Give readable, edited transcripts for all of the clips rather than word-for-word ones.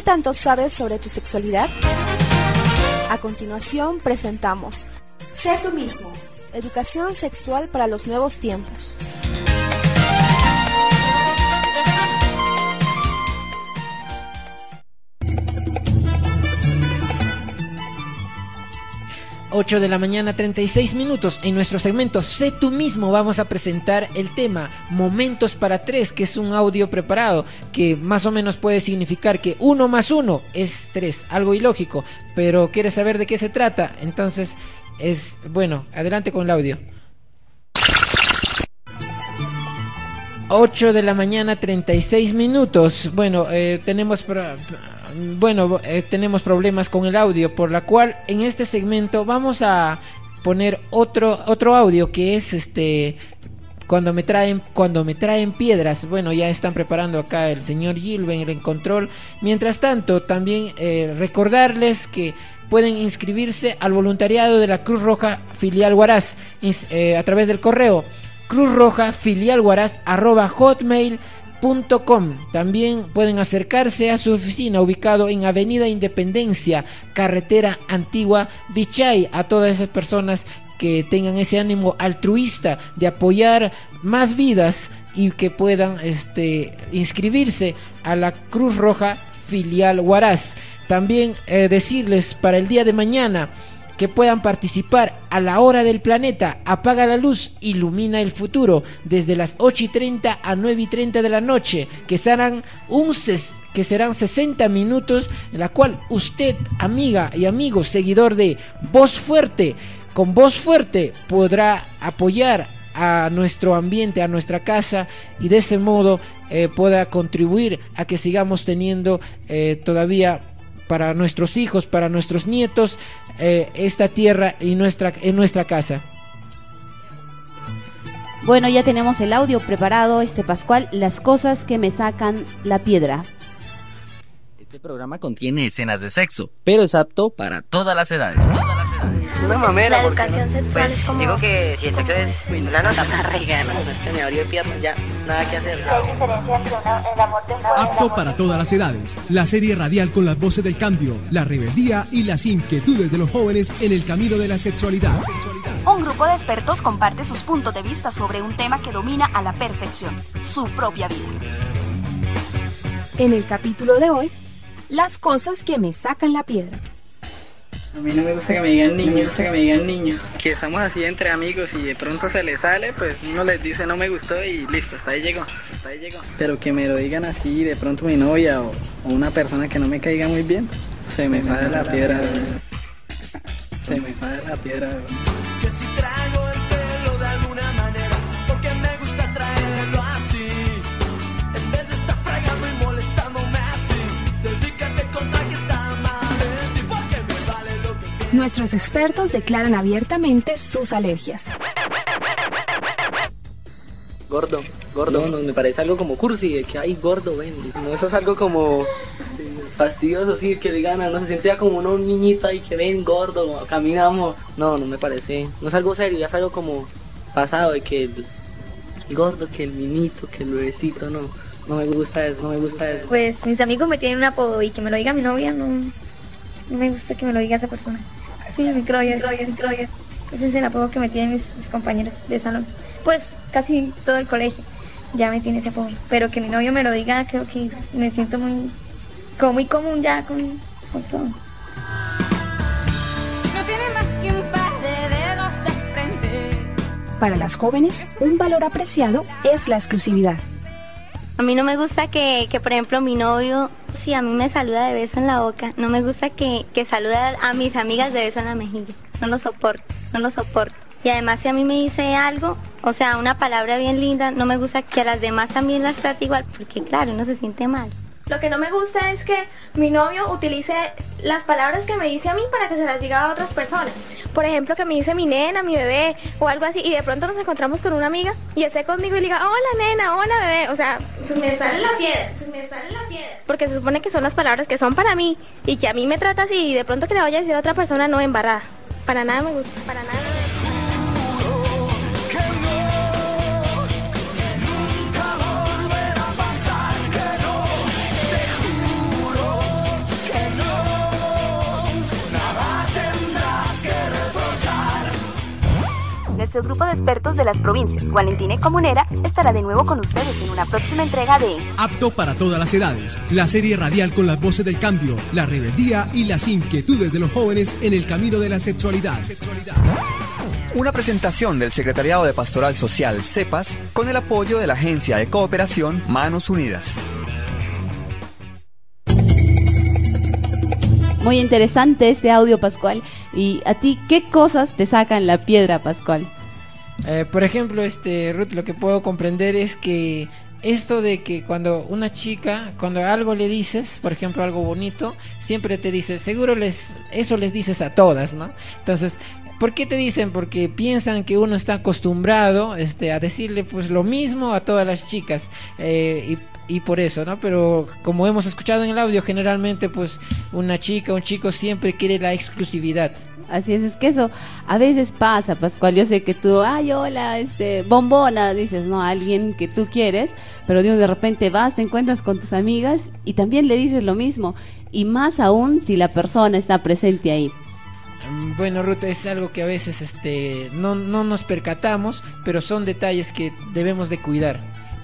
tanto sabes sobre tu sexualidad? A continuación presentamos Sé tú mismo, educación sexual para los nuevos tiempos. Ocho de la mañana, 36 minutos. En nuestro segmento Sé tú mismo vamos a presentar el tema Momentos para tres, que es un audio preparado que más o menos puede significar que 1 más 1 es 3, algo ilógico, pero ¿quieres saber de qué se trata? Entonces adelante con el audio. 8 de la mañana, 36 minutos. Tenemos problemas con el audio, por la cual en este segmento vamos a poner otro audio que es cuando me traen piedras. Bueno, ya están preparando acá el señor Gilben en control. Mientras tanto, también recordarles que pueden inscribirse al voluntariado de la Cruz Roja Filial Huaraz a través del correo cruzrojafilialhuaraz@hotmail.com. También pueden acercarse a su oficina ubicado en Avenida Independencia, Carretera Antigua, Vichay. A todas esas personas que tengan ese ánimo altruista de apoyar más vidas y que puedan inscribirse a la Cruz Roja Filial Huaraz. También decirles para el día de mañana que puedan participar a la hora del planeta. Apaga la luz, ilumina el futuro, desde las 8:30 a 9:30 de la noche, que serán 60 minutos, en la cual usted, amiga y amigo, seguidor de Voz Fuerte, con Voz Fuerte podrá apoyar a nuestro ambiente, a nuestra casa, y de ese modo pueda contribuir a que sigamos teniendo todavía para nuestros hijos, para nuestros nietos, esta tierra y en nuestra casa. Bueno, ya tenemos el audio preparado, Pascual, las cosas que me sacan la piedra. Este programa contiene escenas de sexo, pero es apto para todas las edades. Una mamera. La educación sexual es como... Digo que si el sexo es una nota más regana, que me abrió el piernas, ya, nada que hacer. Hay diferencia entre el amor de una... Apto para todas las edades. La serie radial con las voces del cambio, la rebeldía y las inquietudes de los jóvenes en el camino de la sexualidad. Un grupo de expertos comparte sus puntos de vista sobre un tema que domina a la perfección, su propia vida. En el capítulo de hoy, las cosas que me sacan la piedra. A mí no me gusta que me digan niños, que estamos así entre amigos y de pronto se les sale, pues uno les dice no me gustó y listo, hasta ahí llegó. Pero que me lo digan así de pronto mi novia o una persona que no me caiga muy bien, se me sale la piedra. Que si traigo el pelo de alguna manera, porque me gusta traerlo así, en vez de estar fregando y molestándome así, dedícate contra que está mal en ti, porque me vale lo que... Nuestros expertos declaran abiertamente sus alergias. Gordo, no, me parece algo como cursi, de que hay gordo, ven. No, eso es algo como fastidioso, así, que le gana, no se siente ya como una niñita y que ven gordo, caminamos. No me parece, no es algo serio, ya es algo como pasado, de que el gordo, que el minito, que el bebecito, no me gusta eso. Pues mis amigos me tienen un apodo y que me lo diga mi novia, no me gusta que me lo diga esa persona. Sí, microya. Ese es el apodo que me tienen mis compañeros de salón. Pues casi todo el colegio ya me tiene ese apodo. Pero que mi novio me lo diga, creo que me siento muy común ya con todo. Si no tiene más que un par de dedos de frente. Para las jóvenes, un valor apreciado es la exclusividad. A mí no me gusta que por ejemplo, mi novio, si a mí me saluda de beso en la boca, no me gusta que saluda a mis amigas de beso en la mejilla. No lo soporto. Y además, si a mí me dice algo, o sea, una palabra bien linda, no me gusta que a las demás también las trate igual, porque claro, uno se siente mal. Lo que no me gusta es que mi novio utilice las palabras que me dice a mí para que se las diga a otras personas. Por ejemplo, que me dice mi nena, mi bebé o algo así, y de pronto nos encontramos con una amiga y esté conmigo y le diga, hola nena, hola bebé. O sea, se me sale la piedra. Porque se supone que son las palabras que son para mí y que a mí me trata así y de pronto que le vaya a decir a otra persona no embarrada. Para nada me gusta, para nada. Nuestro grupo de expertos de las provincias, Valentina y Comunera, estará de nuevo con ustedes en una próxima entrega de Apto para todas las edades, la serie radial con las voces del cambio, la rebeldía y las inquietudes de los jóvenes en el camino de la sexualidad. Una presentación del Secretariado de Pastoral Social, CEPAS, con el apoyo de la Agencia de Cooperación Manos Unidas. Muy interesante este audio, Pascual. ¿Y a ti qué cosas te sacan la piedra, Pascual? Por ejemplo, Ruth, lo que puedo comprender es que esto de que cuando una chica, cuando algo le dices, por ejemplo algo bonito, siempre te dice, seguro eso les dices a todas, ¿no? Entonces, ¿por qué te dicen? Porque piensan que uno está acostumbrado a decirle pues lo mismo a todas las chicas, y por eso, ¿no? Pero como hemos escuchado en el audio, generalmente pues una chica, un chico siempre quiere la exclusividad. Así es que eso a veces pasa, Pascual. Yo sé que tú, ay, hola, bombona, dices, ¿no? A alguien que tú quieres, pero de repente vas, te encuentras con tus amigas y también le dices lo mismo, y más aún si la persona está presente ahí. Bueno, Ruth, es algo que a veces no nos percatamos, pero son detalles que debemos de cuidar.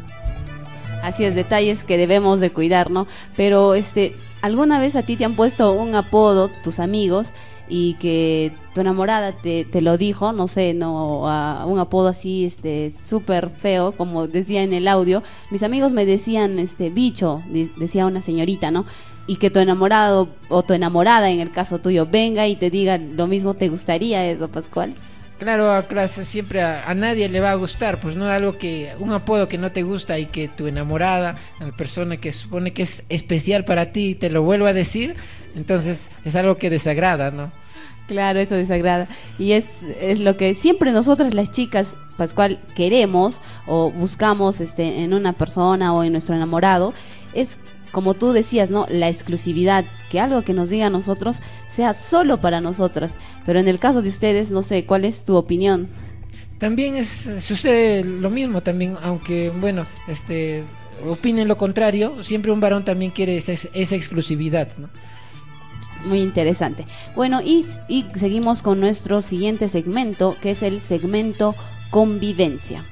Así es, detalles que debemos de cuidar, ¿no? Pero ¿alguna vez a ti te han puesto un apodo tus amigos y que tu enamorada te lo dijo? No sé, no, un apodo así súper feo, como decía en el audio. Mis amigos me decían bicho, decía una señorita, ¿no? Y que tu enamorado o tu enamorada, en el caso tuyo, venga y te diga lo mismo. ¿Te gustaría eso, Pascual? Claro, siempre a nadie le va a gustar, pues no un apodo que no te gusta y que tu enamorada, la persona que supone que es especial para ti, te lo vuelva a decir, entonces es algo que desagrada, ¿no? Claro, eso desagrada. Y es lo que siempre nosotras las chicas, Pascual, queremos o buscamos en una persona o en nuestro enamorado, es como tú decías, ¿no? La exclusividad, que algo que nos diga a nosotros sea solo para nosotras. Pero en el caso de ustedes, no sé, ¿cuál es tu opinión? También sucede lo mismo también, aunque bueno, opinen lo contrario, siempre un varón también quiere esa exclusividad, ¿no? Muy interesante. Bueno, y seguimos con nuestro siguiente segmento, que es el segmento Convivencia.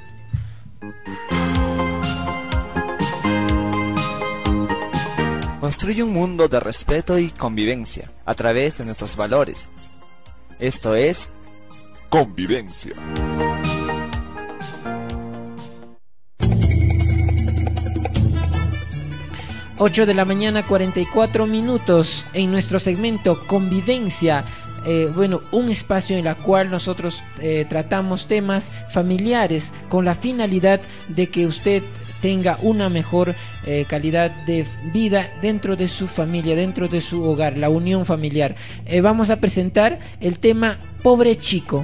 Construye un mundo de respeto y convivencia a través de nuestros valores. Esto es Convivencia. Ocho de la mañana, 44 minutos en nuestro segmento Convivencia. Un espacio en el cual nosotros tratamos temas familiares con la finalidad de que usted tenga una mejor calidad de vida dentro de su familia, dentro de su hogar, la unión familiar. Vamos a presentar el tema Pobre Chico.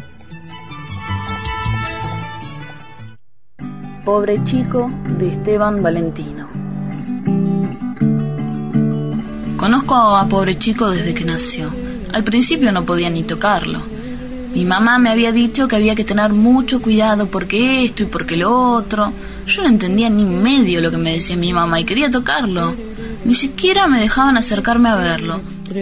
Pobre Chico, de Esteban Valentino. Conozco a Pobre Chico desde que nació. Al principio no podía ni tocarlo. Mi mamá me había dicho que había que tener mucho cuidado porque esto y porque lo otro. Yo no entendía ni medio lo que me decía mi mamá y quería tocarlo. Ni siquiera me dejaban acercarme a verlo.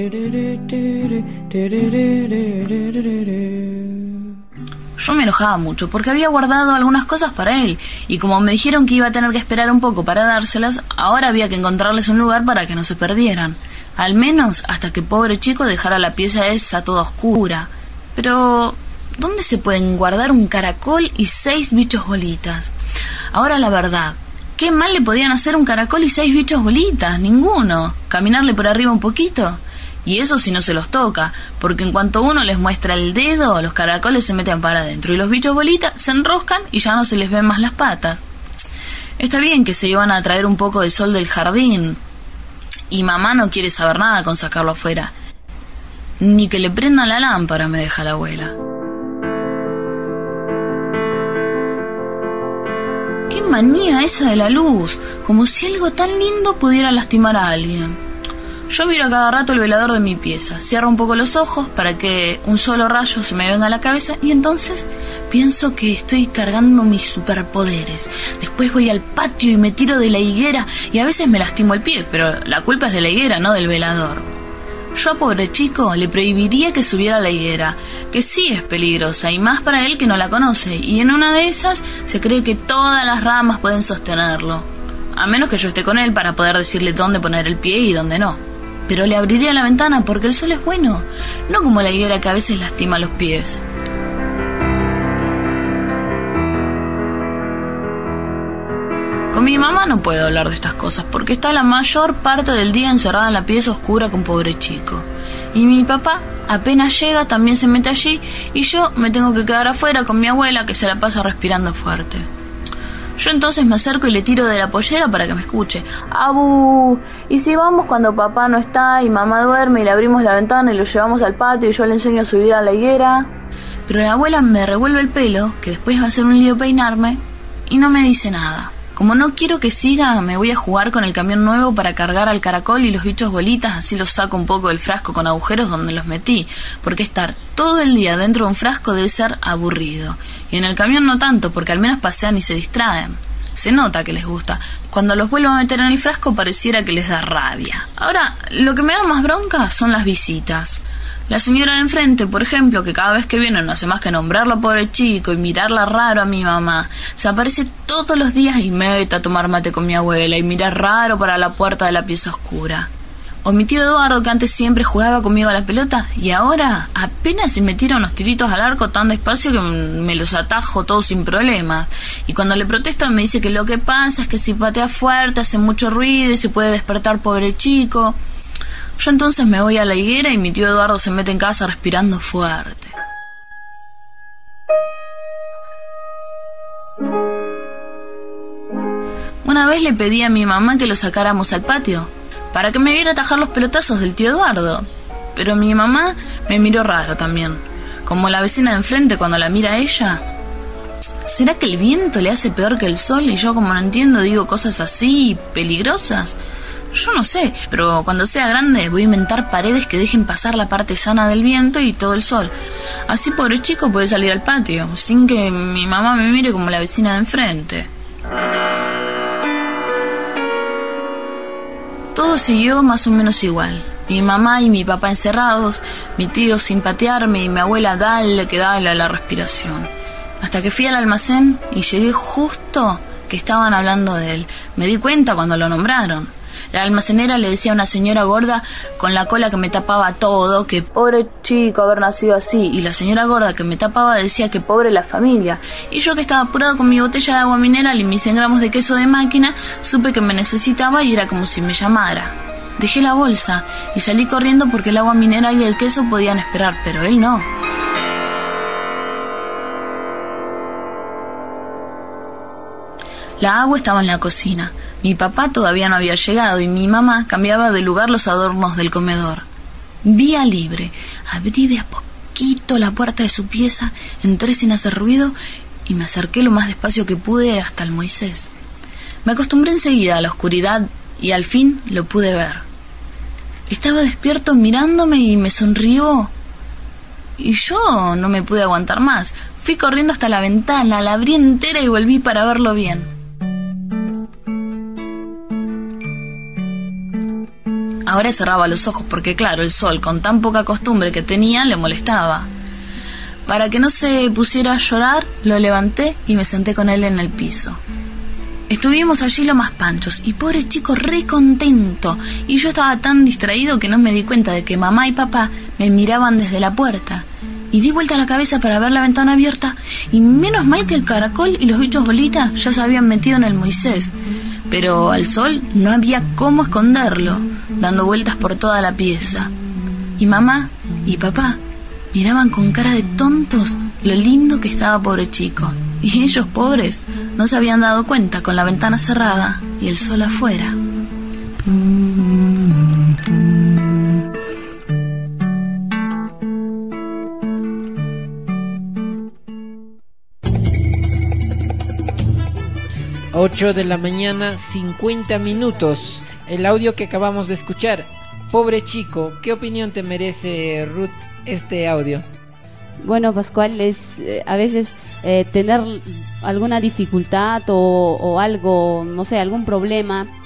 Yo me enojaba mucho porque había guardado algunas cosas para él y como me dijeron que iba a tener que esperar un poco para dárselas, ahora había que encontrarles un lugar para que no se perdieran. Al menos hasta que Pobre Chico dejara la pieza esa toda oscura. Pero, ¿dónde se pueden guardar un caracol y 6 bichos bolitas? Ahora la verdad, ¿qué mal le podían hacer un caracol y 6 bichos bolitas? Ninguno. ¿Caminarle por arriba un poquito? Y eso si no se los toca, porque en cuanto uno les muestra el dedo, los caracoles se meten para adentro y los bichos bolitas se enroscan y ya no se les ven más las patas. Está bien que se iban a traer un poco de sol del jardín, y mamá no quiere saber nada con sacarlo afuera. Ni que le prendan la lámpara, me deja la abuela. ¡Qué manía esa de la luz! Como si algo tan lindo pudiera lastimar a alguien. Yo miro a cada rato el velador de mi pieza, cierro un poco los ojos para que un solo rayo se me venga a la cabeza y entonces pienso que estoy cargando mis superpoderes. Después voy al patio y me tiro de la higuera y a veces me lastimo el pie, pero la culpa es de la higuera, no del velador. Yo a pobre chico le prohibiría que subiera a la higuera, que sí es peligrosa y más para él que no la conoce, y en una de esas se cree que todas las ramas pueden sostenerlo, a menos que yo esté con él para poder decirle dónde poner el pie y dónde no. Pero le abriría la ventana porque el sol es bueno, no como la higuera que a veces lastima los pies. Con mi mamá no puedo hablar de estas cosas porque está la mayor parte del día encerrada en la pieza oscura con pobre chico. Y mi papá apenas llega también se mete allí y yo me tengo que quedar afuera con mi abuela que se la pasa respirando fuerte. Yo entonces me acerco y le tiro de la pollera para que me escuche. ¡Abu! ¿Y si vamos cuando papá no está y mamá duerme y le abrimos la ventana y lo llevamos al patio y yo le enseño a subir a la higuera? Pero la abuela me revuelve el pelo, que después va a ser un lío peinarme, y no me dice nada. Como no quiero que siga, me voy a jugar con el camión nuevo para cargar al caracol y los bichos bolitas, así los saco un poco del frasco con agujeros donde los metí, porque estar todo el día dentro de un frasco debe ser aburrido. Y en el camión no tanto, porque al menos pasean y se distraen. Se nota que les gusta. Cuando los vuelvo a meter en el frasco pareciera que les da rabia. Ahora, lo que me da más bronca son las visitas. La señora de enfrente, por ejemplo, que cada vez que viene no hace más que nombrarlo pobre chico y mirarla raro a mi mamá, se aparece todos los días y mete a tomar mate con mi abuela y mira raro para la puerta de la pieza oscura. O mi tío Eduardo, que antes siempre jugaba conmigo a la pelota y ahora apenas se me tira unos tiritos al arco tan despacio que me los atajo todos sin problemas. Y cuando le protesto me dice que lo que pasa es que si patea fuerte hace mucho ruido y se puede despertar pobre chico. Yo entonces me voy a la higuera y mi tío Eduardo se mete en casa respirando fuerte. Una vez le pedí a mi mamá que lo sacáramos al patio para que me viera atajar los pelotazos del tío Eduardo. Pero mi mamá me miró raro también, como la vecina de enfrente cuando la mira a ella. ¿Será que el viento le hace peor que el sol y yo, como no entiendo, digo cosas así peligrosas? Yo no sé, pero cuando sea grande voy a inventar paredes que dejen pasar la parte sana del viento y todo el sol. Así pobre chico puede salir al patio, sin que mi mamá me mire como la vecina de enfrente. Todo siguió más o menos igual. Mi mamá y mi papá encerrados, mi tío sin patearme y mi abuela dale que dale a la respiración. Hasta que fui al almacén y llegué justo que estaban hablando de él. Me di cuenta cuando lo nombraron. La almacenera le decía a una señora gorda con la cola que me tapaba todo que pobre chico haber nacido así, y la señora gorda que me tapaba decía que pobre la familia, y yo que estaba apurado con mi botella de agua mineral y mis 100 gramos de queso de máquina supe que me necesitaba y era como si me llamara. Dejé la bolsa y salí corriendo porque el agua mineral y el queso podían esperar, pero él no. La agua estaba en la cocina. Mi papá todavía no había llegado y mi mamá cambiaba de lugar los adornos del comedor. Vía libre. Abrí de a poquito la puerta de su pieza, entré sin hacer ruido y me acerqué lo más despacio que pude hasta el Moisés. Me acostumbré enseguida a la oscuridad y al fin lo pude ver. Estaba despierto mirándome y me sonrió. Y yo no me pude aguantar más. Fui corriendo hasta la ventana, la abrí entera y volví para verlo bien. Ahora cerraba los ojos porque, claro, el sol, con tan poca costumbre que tenía, le molestaba. Para que no se pusiera a llorar, lo levanté y me senté con él en el piso. Estuvimos allí lo más panchos y pobre chico re contento, y yo estaba tan distraído que no me di cuenta de que mamá y papá me miraban desde la puerta. Y di vuelta la cabeza para ver la ventana abierta y menos mal que el caracol y los bichos bolitas ya se habían metido en el Moisés. Pero al sol no había cómo esconderlo, dando vueltas por toda la pieza. Y mamá y papá miraban con cara de tontos lo lindo que estaba pobre chico. Y ellos, pobres, no se habían dado cuenta con la ventana cerrada y el sol afuera. 8 de la mañana, 50 minutos. El audio que acabamos de escuchar. Pobre chico, ¿qué opinión te merece, Ruth, este audio? Bueno, Pascual, es a veces tener alguna dificultad o algo, no sé, algún problema,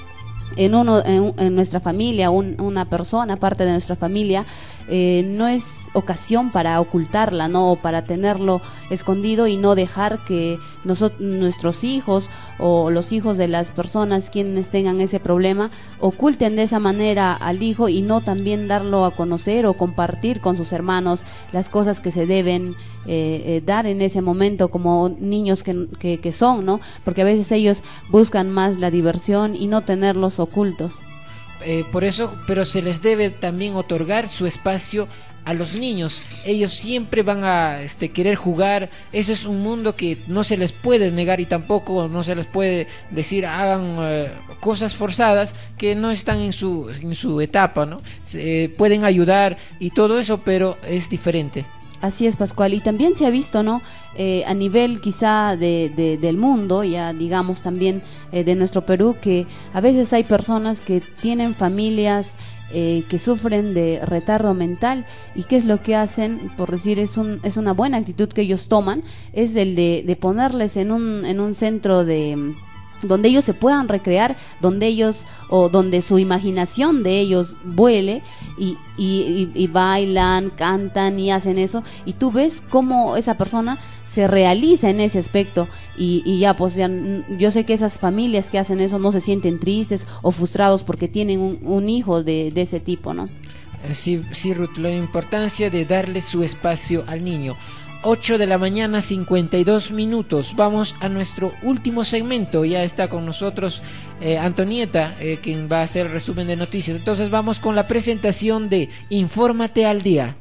en nuestra familia, una persona, parte de nuestra familia, no es ocasión para ocultarla, ¿no? O para tenerlo escondido y no dejar que nuestros hijos o los hijos de las personas quienes tengan ese problema oculten de esa manera al hijo y no también darlo a conocer o compartir con sus hermanos las cosas que se deben dar en ese momento como niños que son, ¿no? Porque a veces ellos buscan más la diversión y no tenerlos ocultos. Por eso, pero se les debe también otorgar su espacio a los niños. Ellos siempre van a querer jugar. Eso es un mundo que no se les puede negar y tampoco no se les puede decir hagan cosas forzadas que no están en su etapa, ¿no? Pueden ayudar y todo eso, pero es diferente. Así es, Pascual, y también se ha visto, ¿no? A nivel quizá del mundo, ya digamos también de nuestro Perú, que a veces hay personas que tienen familias que sufren de retardo mental, y qué es lo que hacen, por decir, es una buena actitud que ellos toman, es el de ponerles en un centro donde ellos se puedan recrear, donde su imaginación de ellos vuele y bailan, cantan y hacen eso, y tú ves cómo esa persona se realiza en ese aspecto y ya pues ya, yo sé que esas familias que hacen eso no se sienten tristes o frustrados porque tienen un hijo de ese tipo, ¿no? Sí, Ruth, la importancia de darle su espacio al niño. 8 de la mañana, 52 minutos. Vamos a nuestro último segmento. Ya está con nosotros Antonieta, quien va a hacer el resumen de noticias. Entonces vamos con la presentación de Infórmate al Día.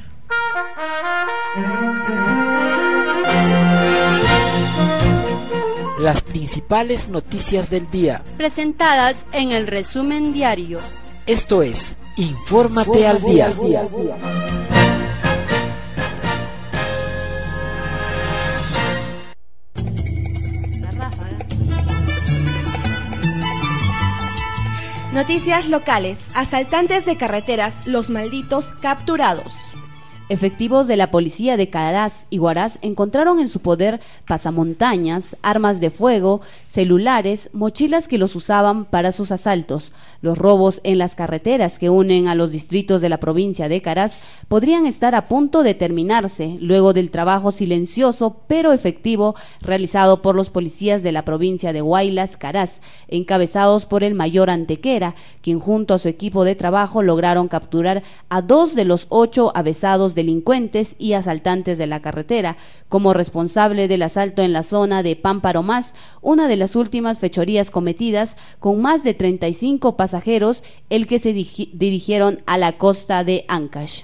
Las principales noticias del día, presentadas en el resumen diario. Esto es Infórmate al Día. Noticias locales. Asaltantes de carreteras, los malditos capturados. Efectivos de la policía de Caraz y Huaraz encontraron en su poder pasamontañas, armas de fuego, celulares, mochilas que los usaban para sus asaltos. Los robos en las carreteras que unen a los distritos de la provincia de Caraz podrían estar a punto de terminarse luego del trabajo silencioso pero efectivo realizado por los policías de la provincia de Huaylas, Caraz, encabezados por el mayor Antequera, quien junto a su equipo de trabajo lograron capturar a 2 de los 8 avesados delincuentes y asaltantes de la carretera, como responsable del asalto en la zona de Pámparo Más, una de las últimas fechorías cometidas con más de 35 pasajeros, el que se dirigieron a la costa de Ancash.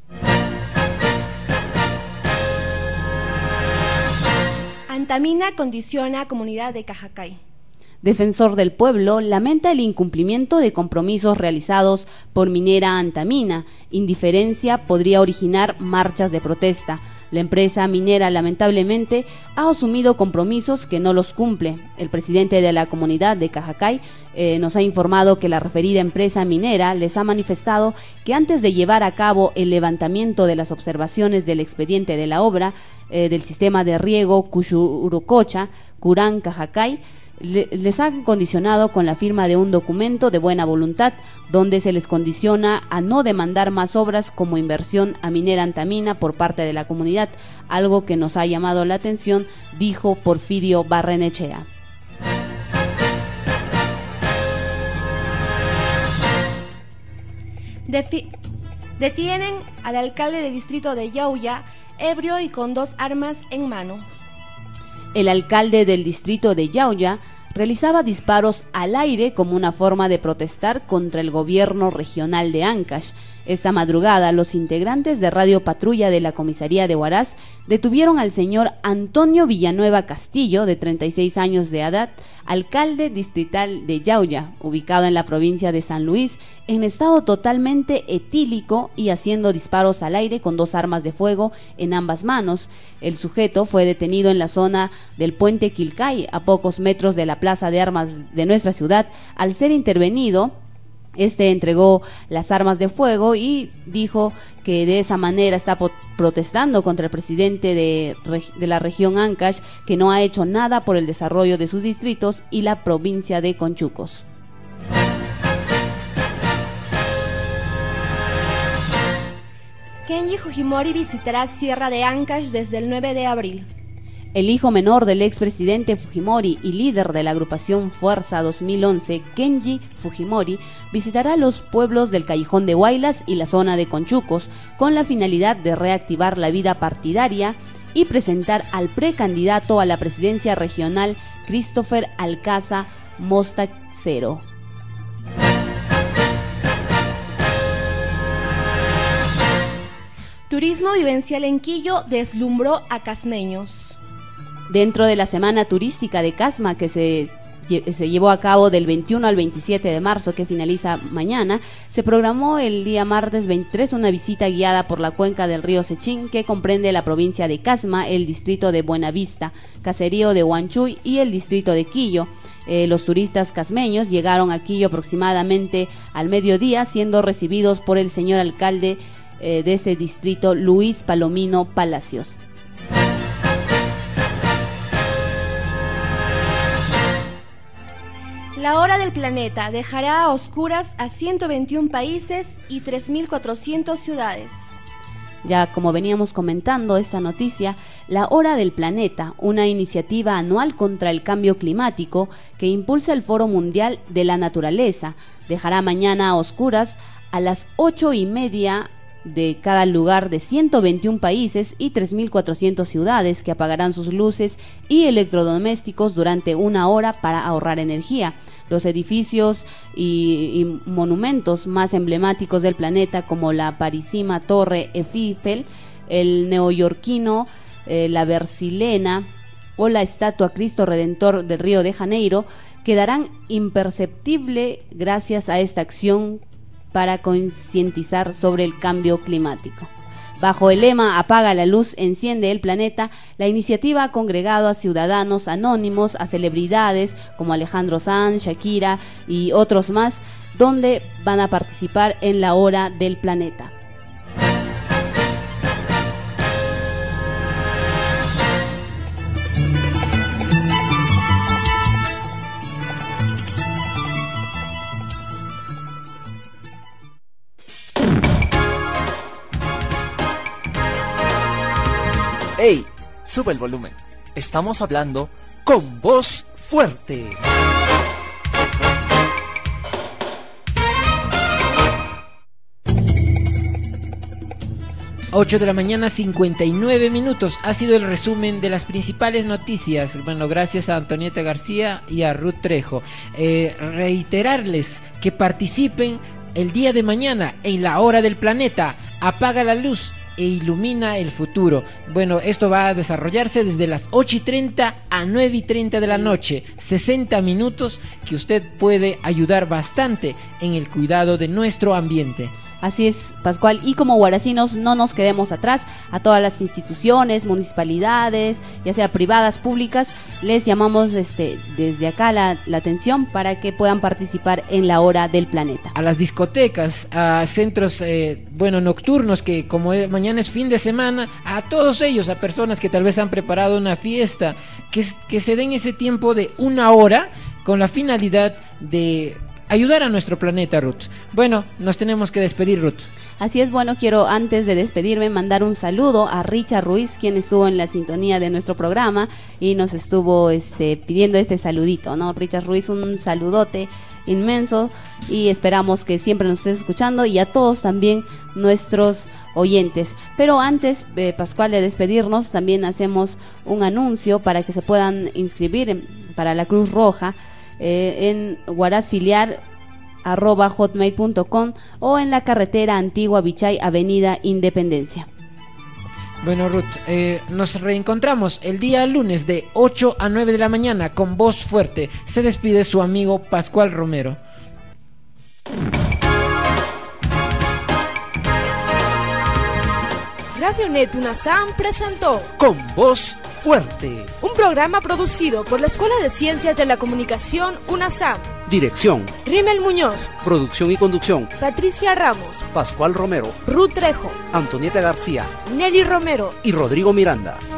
Antamina condiciona a comunidad de Cajacay. Defensor del Pueblo lamenta el incumplimiento de compromisos realizados por minera Antamina. Indiferencia podría originar marchas de protesta. La empresa minera lamentablemente ha asumido compromisos que no los cumple. El presidente de la comunidad de Cajacay nos ha informado que la referida empresa minera les ha manifestado que antes de llevar a cabo el levantamiento de las observaciones del expediente de la obra del sistema de riego Cuyurucocha, Curán, Cajacay, les han condicionado con la firma de un documento de buena voluntad donde se les condiciona a no demandar más obras como inversión a minera Antamina por parte de la comunidad, algo que nos ha llamado la atención, dijo Porfirio Barrenechea. Detienen al alcalde del distrito de Yauya, ebrio y con 2 armas en mano. El alcalde del distrito de Yauya realizaba disparos al aire como una forma de protestar contra el gobierno regional de Ancash. Esta madrugada, los integrantes de Radio Patrulla de la comisaría de Huaraz detuvieron al señor Antonio Villanueva Castillo, de 36 años de edad, alcalde distrital de Yauya, ubicado en la provincia de San Luis, en estado totalmente etílico y haciendo disparos al aire con 2 armas de fuego en ambas manos. El sujeto fue detenido en la zona del puente Quilcay, a pocos metros de la plaza de armas de nuestra ciudad. Al ser intervenido, entregó las armas de fuego y dijo que de esa manera está protestando contra el presidente de la región Ancash, que no ha hecho nada por el desarrollo de sus distritos y la provincia de Conchucos. Kenji Fujimori visitará Sierra de Ancash desde el 9 de abril. El hijo menor del expresidente Fujimori y líder de la agrupación Fuerza 2011, Kenji Fujimori, visitará los pueblos del Callejón de Huaylas y la zona de Conchucos con la finalidad de reactivar la vida partidaria y presentar al precandidato a la presidencia regional Christopher Alcázar Mostacero. Turismo vivencial en Quillo deslumbró a casmeños. Dentro de la semana turística de Casma que se llevó a cabo del 21 al 27 de marzo, que finaliza mañana, se programó el día martes 23 una visita guiada por la cuenca del río Sechín, que comprende la provincia de Casma, el distrito de Buenavista, caserío de Huanchuy y el distrito de Quillo. Los turistas casmeños llegaron a Quillo aproximadamente al mediodía, siendo recibidos por el señor alcalde de ese distrito, Luis Palomino Palacios. La hora del planeta dejará a oscuras a 121 países y 3.400 ciudades. Ya como veníamos comentando esta noticia, la Hora del Planeta, una iniciativa anual contra el cambio climático que impulsa el Foro Mundial de la Naturaleza, dejará mañana a oscuras a las 8:30 de cada lugar de 121 países y 3.400 ciudades, que apagarán sus luces y electrodomésticos durante una hora para ahorrar energía. Los edificios y monumentos más emblemáticos del planeta, como la parisina Torre Eiffel, el neoyorquino, la Bersilena o la estatua Cristo Redentor del Río de Janeiro, quedarán imperceptibles gracias a esta acción para concientizar sobre el cambio climático. Bajo el lema Apaga la luz, enciende el planeta, la iniciativa ha congregado a ciudadanos anónimos, a celebridades como Alejandro Sanz, Shakira y otros más, donde van a participar en la Hora del Planeta. ¡Ey! Sube el volumen. Estamos hablando con voz fuerte. Ocho de la mañana, 59 minutos. Ha sido el resumen de las principales noticias. Bueno, gracias a Antonieta García y a Ruth Trejo. Reiterarles que participen el día de mañana en la Hora del Planeta. Apaga la luz e ilumina el futuro. Bueno, esto va a desarrollarse desde las 8:30 a 9:30 de la noche. 60 minutos que usted puede ayudar bastante en el cuidado de nuestro ambiente. Así es, Pascual, y como guaracinos no nos quedemos atrás. A todas las instituciones, municipalidades, ya sea privadas, públicas, les llamamos desde acá la atención para que puedan participar en la Hora del Planeta. A las discotecas, a centros nocturnos, que como mañana es fin de semana, a todos ellos, a personas que tal vez han preparado una fiesta, que se den ese tiempo de una hora con la finalidad de ayudar a nuestro planeta, Ruth. Bueno, nos tenemos que despedir, Ruth. Así es, bueno, quiero antes de despedirme mandar un saludo a Richard Ruiz, quien estuvo en la sintonía de nuestro programa y nos estuvo pidiendo este saludito, ¿no? Richard Ruiz, un saludote inmenso y esperamos que siempre nos estés escuchando, y a todos también nuestros oyentes. Pero antes, Pascual, de despedirnos, también hacemos un anuncio para que se puedan inscribir para la Cruz Roja en guarazfiliar@hotmail.com o en la carretera Antigua Vichay, Avenida Independencia. Bueno, Ruth, nos reencontramos el día lunes de 8 a 9 de la mañana con Voz Fuerte. Se despide su amigo Pascual Romero. Radio Net UNASAM presentó Con Voz Fuerte, un programa producido por la Escuela de Ciencias de la Comunicación UNASAM. Dirección: Rimmel Muñoz. Producción y conducción: Patricia Ramos, Pascual Romero, Ruth Trejo, Antonieta García, Nelly Romero y Rodrigo Miranda.